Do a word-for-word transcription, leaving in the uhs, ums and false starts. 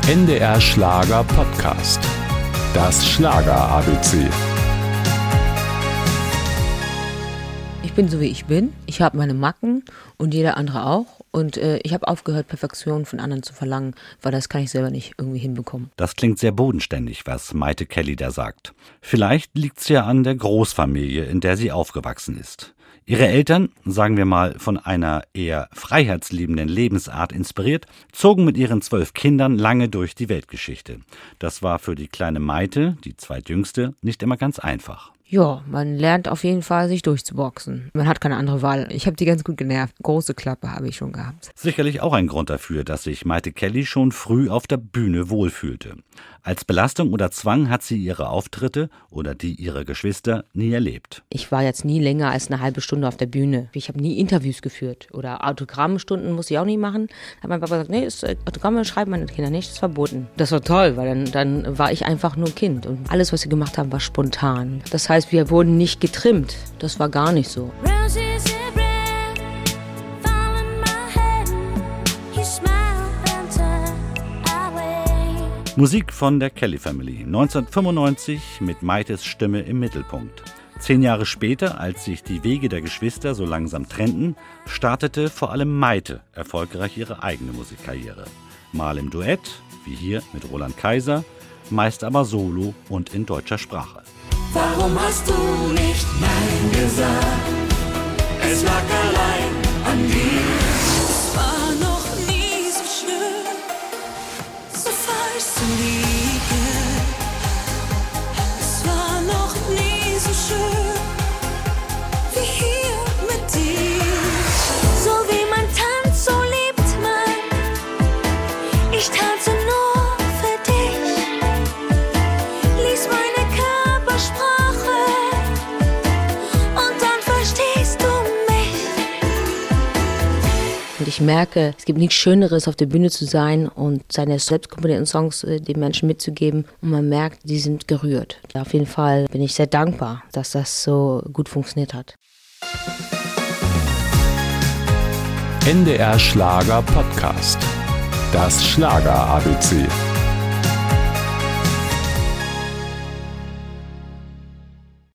N D R Schlager Podcast. Das Schlager A B C. Ich bin so, wie ich bin. Ich habe meine Macken und jeder andere auch. Und äh, ich habe aufgehört, Perfektion von anderen zu verlangen, weil das kann ich selber nicht irgendwie hinbekommen. Das klingt sehr bodenständig, was Mayte Kelly da sagt. Vielleicht liegt's ja an der Großfamilie, in der sie aufgewachsen ist. Ihre Eltern, sagen wir mal von einer eher freiheitsliebenden Lebensart inspiriert, zogen mit ihren zwölf Kindern lange durch die Weltgeschichte. Das war für die kleine Mayte, die zweitjüngste, nicht immer ganz einfach. Ja, man lernt auf jeden Fall, sich durchzuboxen. Man hat keine andere Wahl. Ich habe die ganz gut genervt. Große Klappe habe ich schon gehabt. Sicherlich auch ein Grund dafür, dass sich Mayte Kelly schon früh auf der Bühne wohlfühlte. Als Belastung oder Zwang hat sie ihre Auftritte oder die ihrer Geschwister nie erlebt. Ich war jetzt nie länger als eine halbe Stunde auf der Bühne. Ich habe nie Interviews geführt oder Autogrammstunden musste ich auch nie machen. Da hat mein Papa gesagt, nee, das Autogramme schreiben meine Kinder nicht, das ist verboten. Das war toll, weil dann, dann war ich einfach nur Kind und alles, was wir gemacht haben, war spontan. Das heißt, wir wurden nicht getrimmt. Das war gar nicht so. Musik von der Kelly Family, neunzehnhundertfünfundneunzig mit Maytes Stimme im Mittelpunkt. Zehn Jahre später, als sich die Wege der Geschwister so langsam trennten, startete vor allem Mayte erfolgreich ihre eigene Musikkarriere. Mal im Duett, wie hier mit Roland Kaiser, meist aber solo und in deutscher Sprache. Warum hast du nicht Nein gesagt? Es lag allein an dir. Es war noch nie so schön, so falsch zu liegen. Es war noch nie so schön, wie hier mit dir. So wie man tanzt, so liebt man. Ich tanze nur für dich. Lies meine Körpersprache und dann verstehst du mich. Und ich merke, es gibt nichts Schöneres, auf der Bühne zu sein und seine selbstkomponierten Songs äh, den Menschen mitzugeben. Und man merkt, die sind gerührt. Auf jeden Fall bin ich sehr dankbar, dass das so gut funktioniert hat. N D R Schlager Podcast. Das Schlager A B C.